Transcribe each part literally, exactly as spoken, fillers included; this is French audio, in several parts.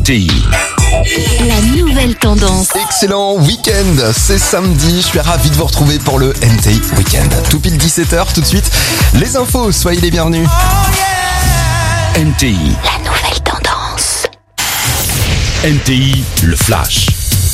T I. La nouvelle tendance. Excellent week-end, c'est samedi, je suis ravi de vous retrouver pour le N T I Weekend. Tout pile dix-sept heures, tout de suite, les infos, soyez les bienvenus. N T I. La nouvelle tendance. N T I, le flash.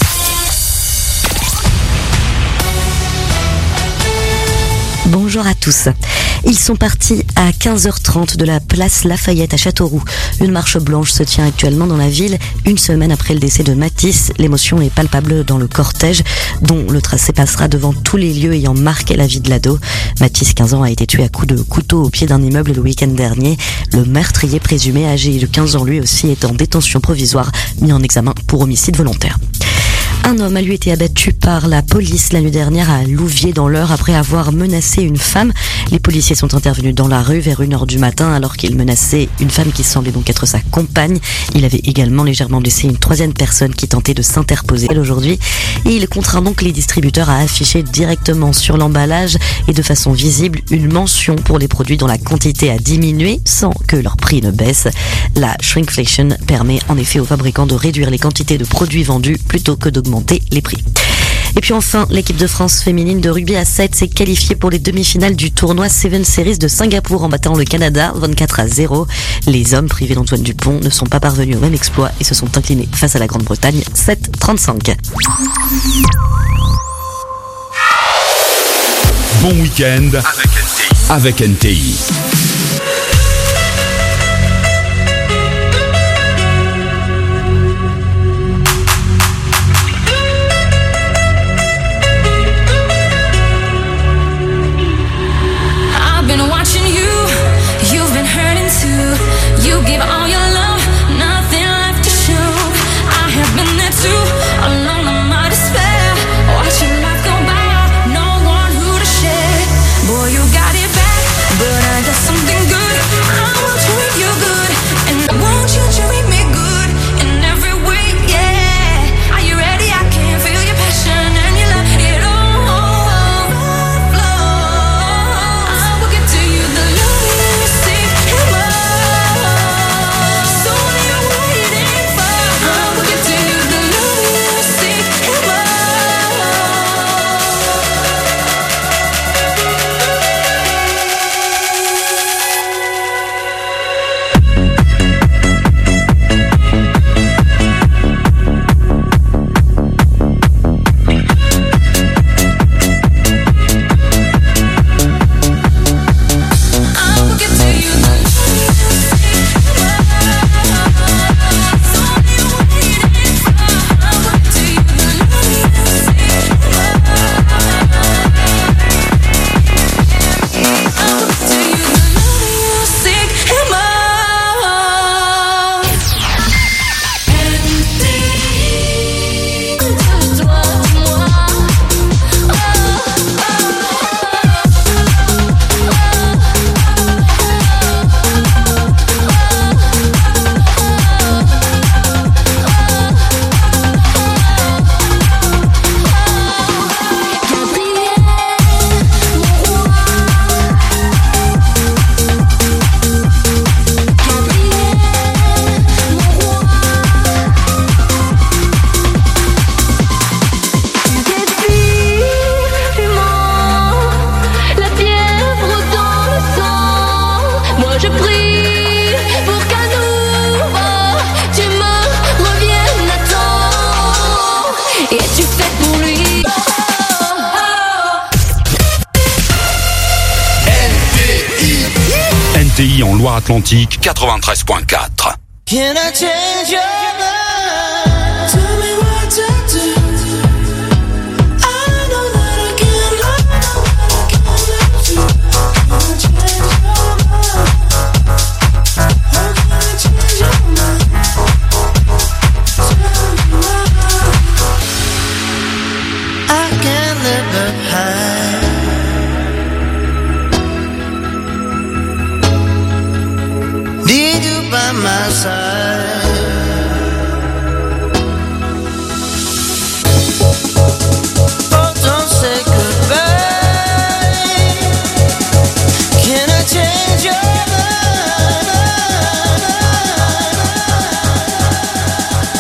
Bonjour à tous. Ils sont partis à quinze heures trente de la place Lafayette à Châteauroux. Une marche blanche se tient actuellement dans la ville, une semaine après le décès de Matisse. L'émotion est palpable dans le cortège, dont le tracé passera devant tous les lieux ayant marqué la vie de l'ado. Matisse, quinze ans, a été tué à coups de couteau au pied d'un immeuble le week-end dernier. Le meurtrier présumé, âgé de quinze ans lui aussi, est en détention provisoire, mis en examen pour homicide volontaire. Un homme a lui été abattu par la police la nuit dernière à Louviers dans l'Eure après avoir menacé une femme. Les policiers sont intervenus dans la rue vers une heure du matin alors qu'il menaçait une femme qui semblait donc être sa compagne. Il avait également légèrement blessé une troisième personne qui tentait de s'interposer aujourd'hui. Et il contraint donc les distributeurs à afficher directement sur l'emballage et de façon visible une mention pour les produits dont la quantité a diminué sans que leur prix ne baisse. La shrinkflation permet en effet aux fabricants de réduire les quantités de produits vendus plutôt que d'augmenter les prix. Et puis enfin, l'équipe de France féminine de rugby à sept s'est qualifiée pour les demi-finales du tournoi Seven Series de Singapour en battant le Canada vingt-quatre à zéro. Les hommes privés d'Antoine Dupont ne sont pas parvenus au même exploit et se sont inclinés face à la Grande-Bretagne sept trente-cinq. Bon week-end avec N T I. N T I en Loire-Atlantique quatre-vingt-treize virgule quatre. Can I change your mind? Tell me what to do. I know that I can love, I know that I can love you. Can I change your mind? How can I change your mind? Tell me why. I can't live behind. Need you by my side. Oh, don't say goodbye. Can I change your mind?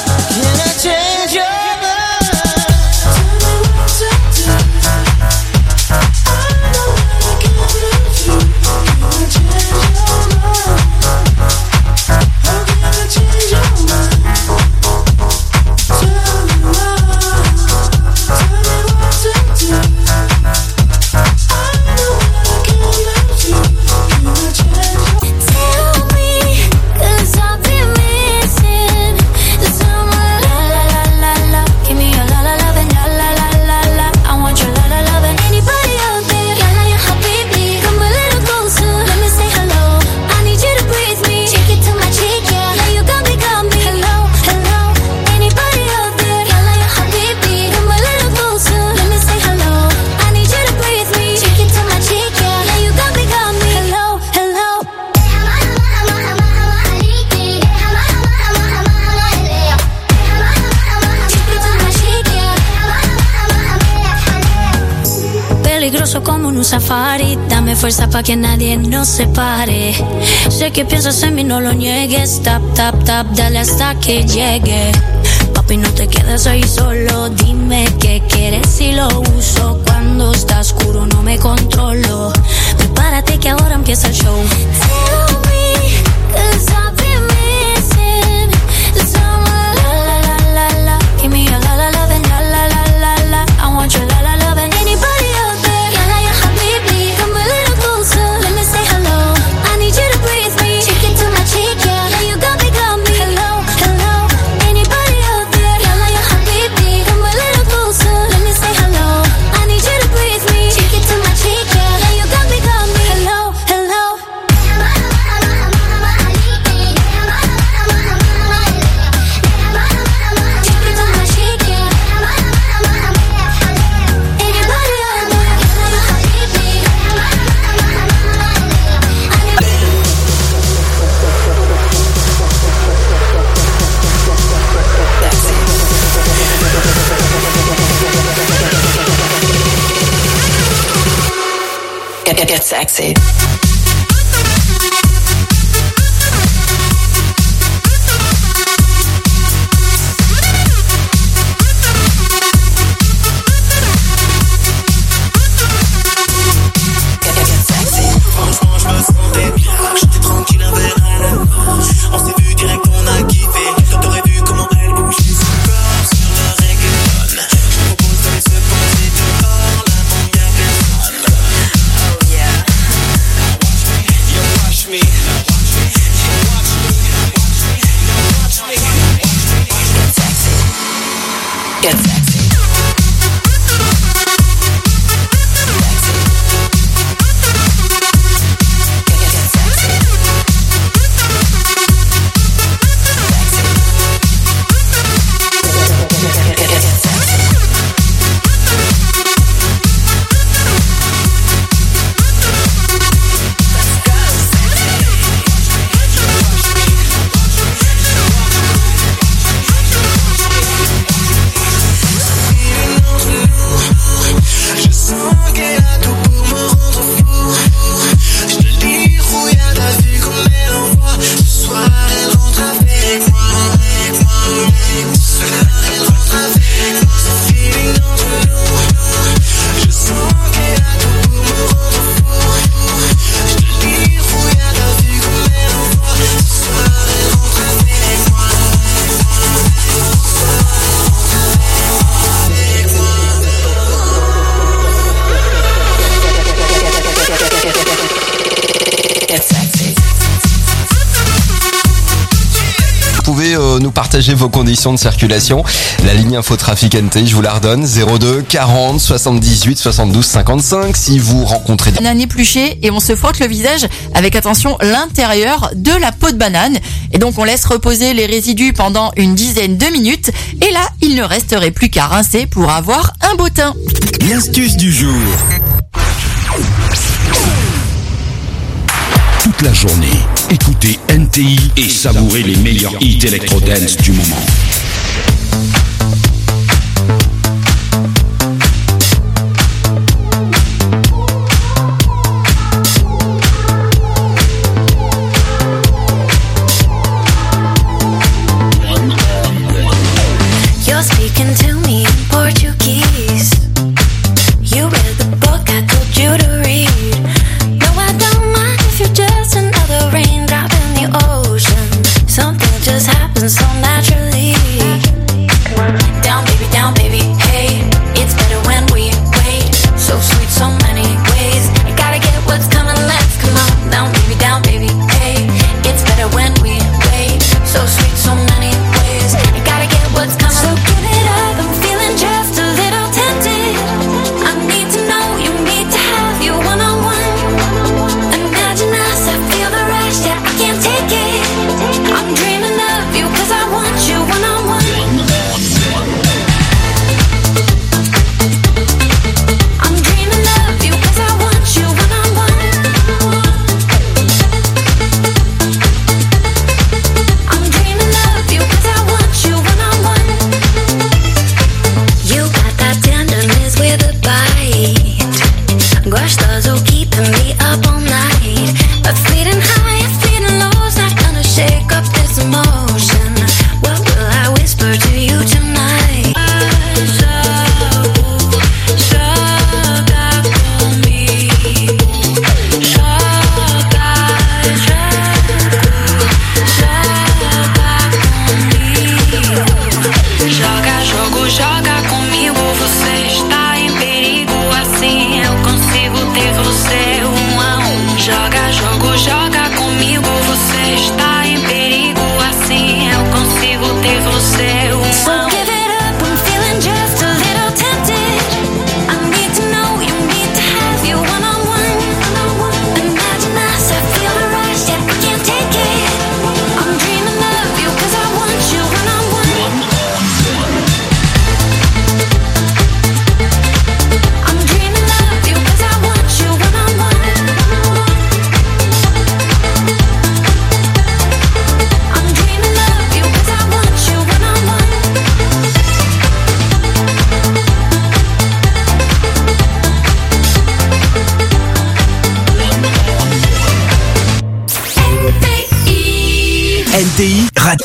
peligroso como en un safari. Dame fuerza pa' que nadie nos separe. Sé que piensas en mí, no lo niegues. Tap, tap, tap, dale hasta que llegue. Papi, no te quedes ahí solo. Dime qué quieres y lo uso. Cuando está oscuro no me controlo. Prepárate que ahora empieza el show. Tell me, 'cause I've been missing someone. La la la la la. Give me a la la la and la la la la la. I want your la la la and anybody out there. Ya ya habibi, come a little closer. Let me say hello. I need you to breathe me. Take it to my cheek, yeah. Now you got me, got me. Hello, hello. Anybody out there? Ya ya habibi, come a little closer. Let me say hello. I need you to breathe me. Take it to my cheek, yeah. Now you got me, got me. Hello, hello. Get, get, get sexy. Nous partager vos conditions de circulation. La ligne Infotrafic N T I, je vous la redonne, zéro deux quarante soixante-dix-huit soixante-douze cinquante-cinq. Si vous rencontrez des... Banane épluchée et on se frotte le visage avec, attention, l'intérieur de la peau de banane. Et donc on laisse reposer les résidus pendant une dizaine de minutes. Et là, il ne resterait plus qu'à rincer pour avoir un beau teint. L'astuce du jour. Toute la journée, écoutez N T I et savourez les meilleurs hits électro-dance du moment. You're speaking to me in Portuguese. You read the book I told you to read. No, I don't mind if you're just another raindrop in the ocean. Something just happens so naturally. N T I Radio.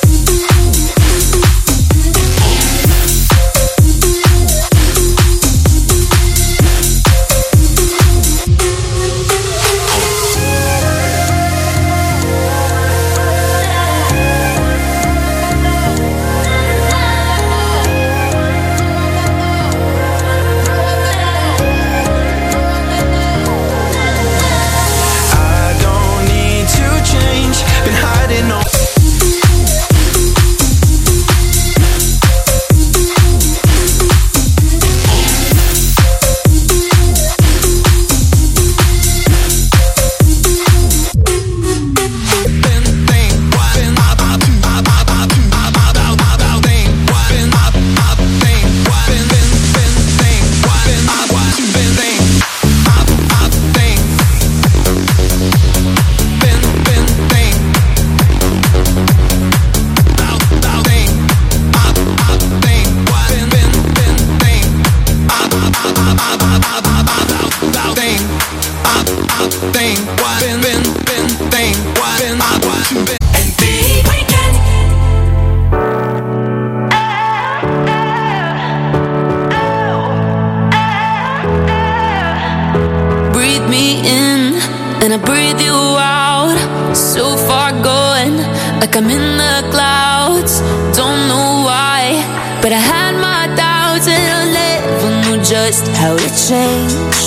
Breathe me in and I breathe you out. So far going, like I'm in the clouds. Don't know why, but I had my doubts and I never knew just how to change.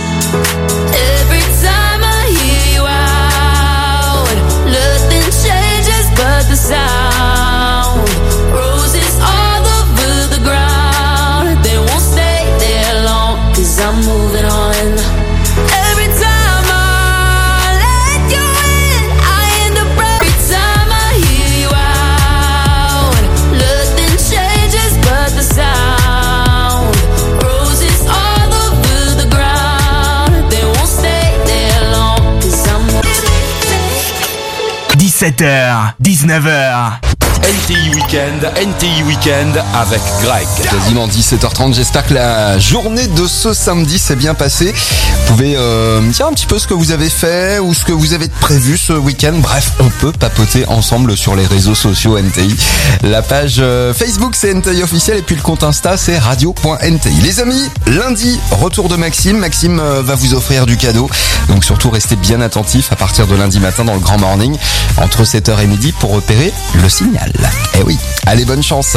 Every time I hear you out, nothing changes but the sound. Roses all over the ground, they won't stay there long, 'cause I'm moving on. Every time I let you in, I end up right. Every time I hear you out, nothing changes but the sound. Roses all over the ground, they won't stay there long, 'cause I'm dix-sept heures, dix-neuf heures. N T I Weekend, N T I Weekend avec Greg. Quasiment dix-sept heures trente, j'espère que la journée de ce samedi s'est bien passée. Vous pouvez euh, me dire un petit peu ce que vous avez fait ou ce que vous avez prévu ce week-end. Bref, on peut papoter ensemble sur les réseaux sociaux N T I. La page euh, Facebook c'est N T I officiel et puis le compte Insta c'est radio point N T I. Les amis, lundi, retour de Maxime. Maxime euh, va vous offrir du cadeau. Donc surtout restez bien attentifs à partir de lundi matin dans le Grand Morning entre sept heures et midi pour repérer le signal. Eh oui, allez, bonne chance.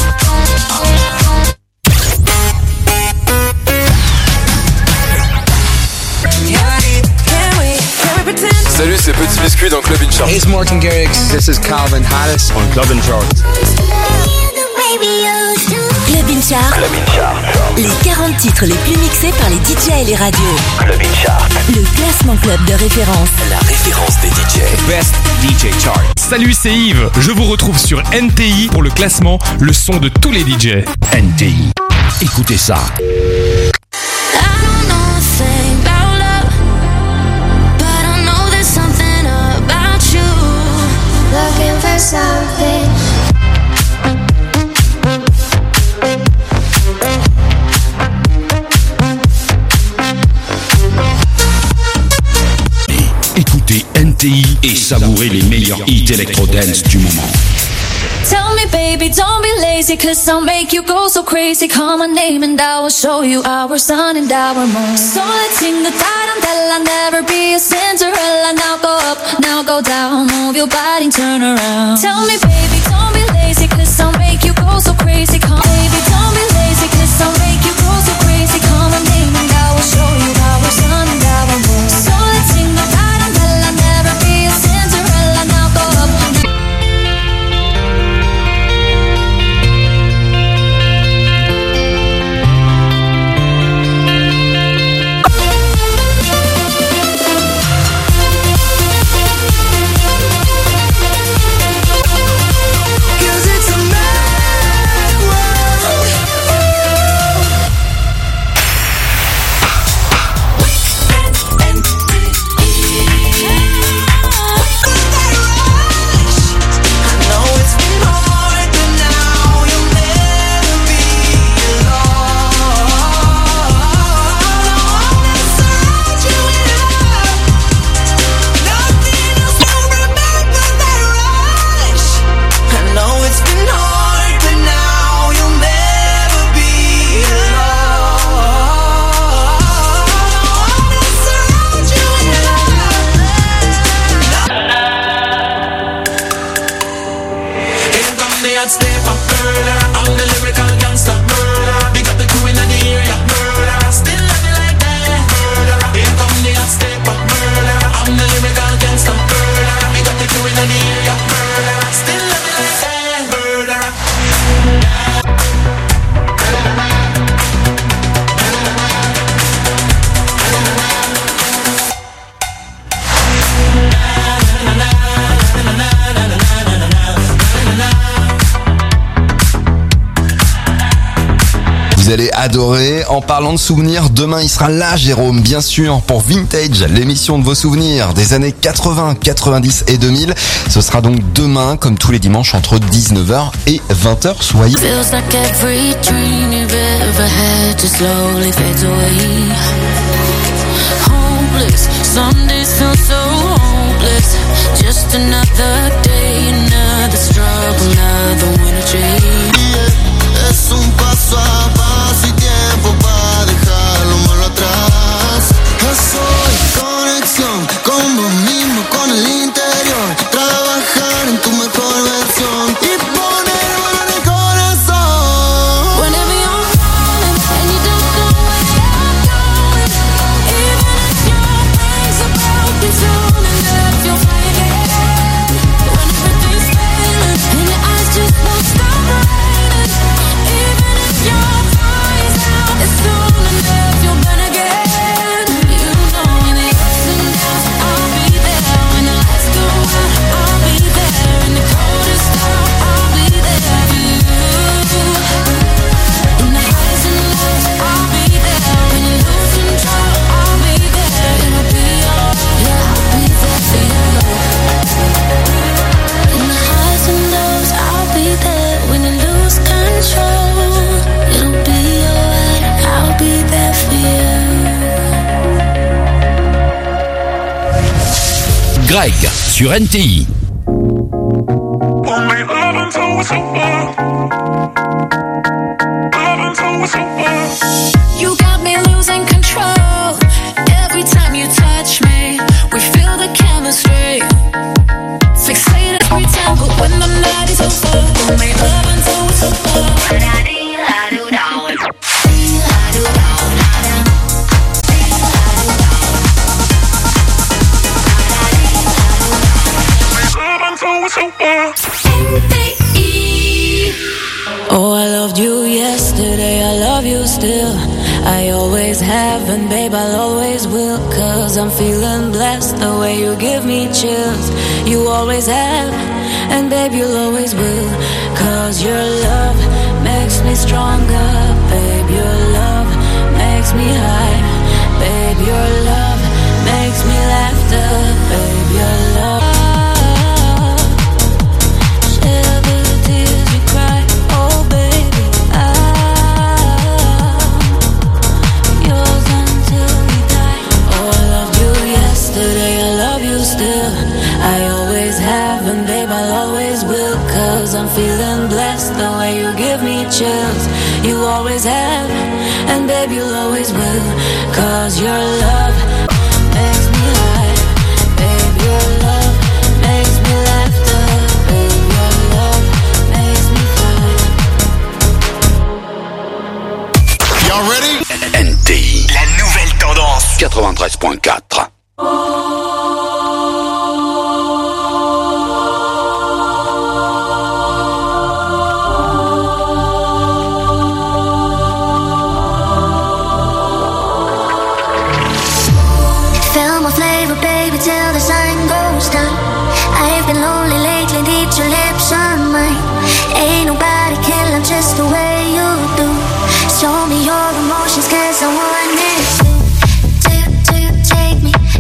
Salut, c'est Petit Biscuit dans Club In Charge. It's Martin Garrix. This is Calvin Harris on Club In Charge. Club In Chart. Club In Charge. Les quarante titres les plus mixés par les D J et les radios. Club In Charge. Le classement club de référence. La référence des D J. Best D J Chart. Salut, c'est Yves. Je vous retrouve sur N T I pour le classement, le son de tous les D J. N T I. Écoutez ça. looking for something. Écoutez N T I et savourez les meilleurs hits électro-dance du moment. Tell me baby, don't be lazy, 'cause I'll make you go so crazy. Call my name and I will show you our sun and our moon. So let's sing the tarantella, never be a Cinderella. Now go up, now go down, move your body and turn around. Tell me baby, don't be lazy, 'cause I'll make you go so crazy. Call baby, don't be lazy, 'cause I'll make you go so crazy. Call my name and I will show you our sun and our moon. So let's sing the tarantella, never be a Cinderella. Now go up. Cause it's a mad Vous allez adorer. En parlant de souvenirs, demain il sera là, Jérôme, bien sûr, pour Vintage, l'émission de vos souvenirs des années quatre-vingts, quatre-vingt-dix et deux mille. Ce sera donc demain, comme tous les dimanches, entre dix-neuf heures et vingt heures. Soyez... Feels like every dream you've ever had just slowly fades away. Hopeless, some days feel so hopeless. Just another day, another struggle, another winter change. Yeah, es un paso a paso y tiempo para dejar lo malo atrás. Soy conexión con vos mismo, con el interior. Trabajar en tu mejor versión y poner valor en el corazón. Whenever you're falling and you don't know where you're going, even if your legs are broken, soon enough you'll fly again. When everything's failing and your eyes just won't stop raining, even if your fire's out, it's soon enough you'll burn again. You know in the ups and downs, I'll be there. When the lights go out, I'll be there. In the coldest hour, I'll be there for you. In the highs and lows, I'll be there. When you lose control, I'll be there. It'll be alright, yeah, I'll be there for you. In the highs and lows, I'll be there. When you lose control, it'll be alright, I'll be there for you. Greg sur N T I. You got me losing control. Every time you touch me, we feel the chemistry. Fixated every time, but when the night is over, we'll make love until it's over. Oh, I loved you yesterday, I love you still. I always have and babe, I'll always will. Cause I'm feeling blessed the way you give me chills. You always have and babe, you'll always will. Cause your love makes me stronger. Babe, your love makes me high. Babe, your love makes me laughter. Babe, your love I'm feeling blessed the way you give me chills. You always have, and babe, you'll always will. Cause your love makes me high. Babe, your love makes me laughter. Babe, your love makes me fly. Y'all ready? N T I. La nouvelle tendance. quatre-vingt-treize point quatre. Till the sun goes down. I've been lonely lately, need your lips on mine. Ain't nobody killing just the way you do. Show me your emotions, cause I want it to. To, to take me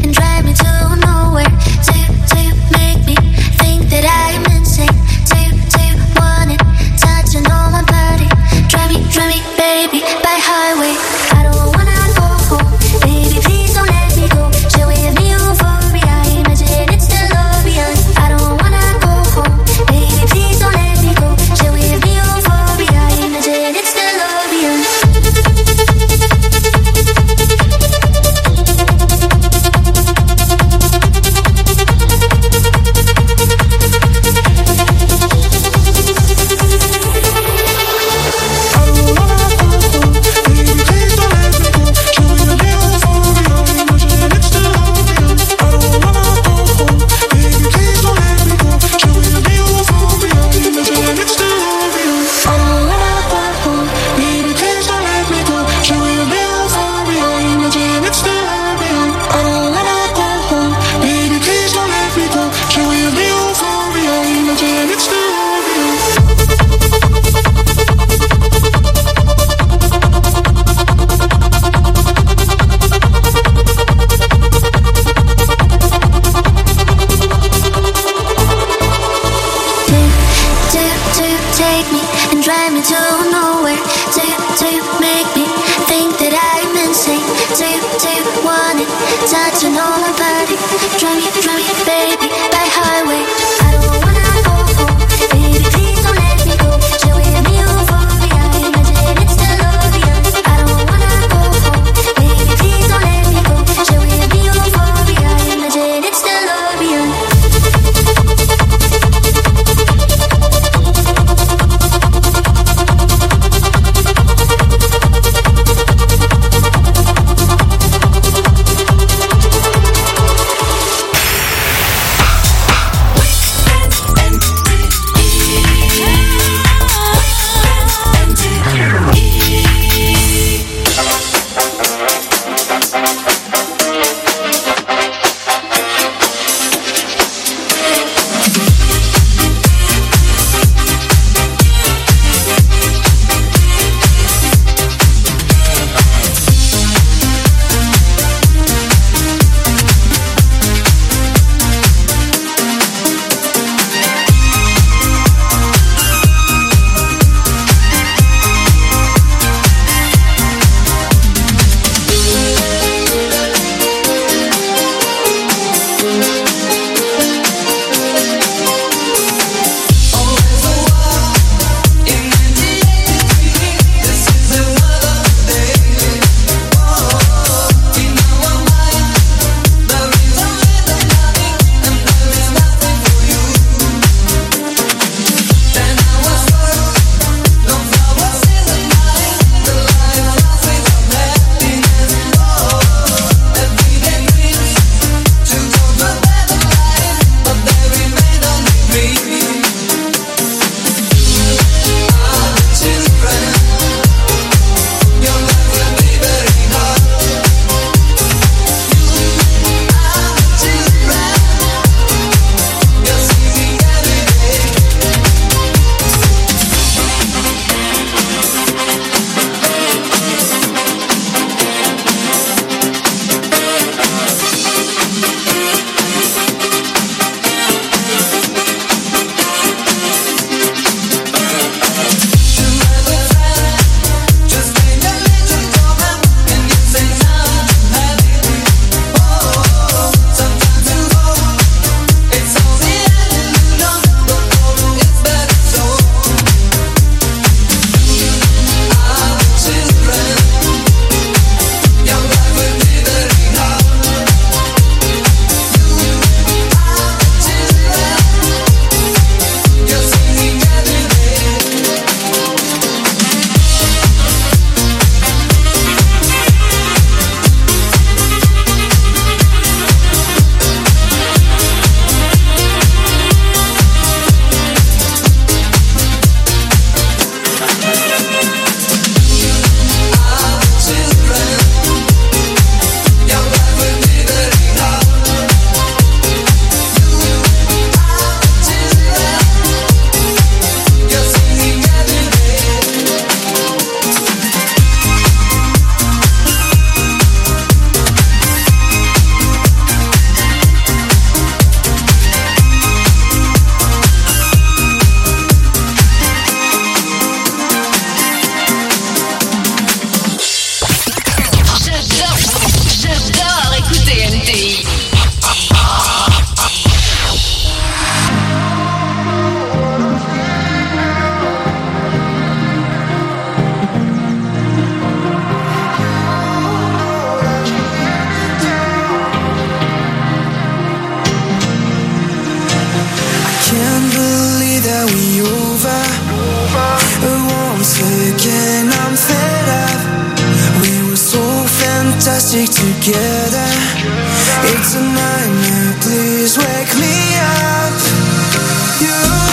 fantastic together. It's a nightmare, please wake me up. You